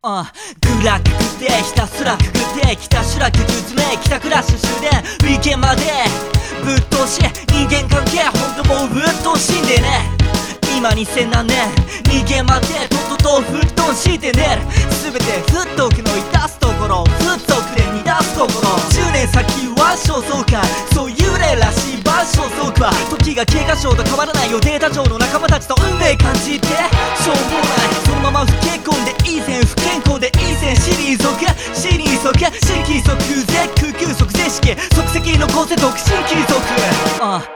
グラくくってひたすらくくってきたしらくくつめきたクラッシュ終電ウィーケンまでぶっ通し人間関係ほんともうぶっ通しんでね今2000何年人間までとっとと吹っ飛んしてね全てふっとくの致すところふっとくれ乱すところ10年先は肖像かそういう例らしい場所そうか時が経過症と変わらないよデータ上の仲間たちと運命感じてしょうもないそのまま不結婚で以前不健康で以前退新規則絶空空即是式即席の構成独身貴族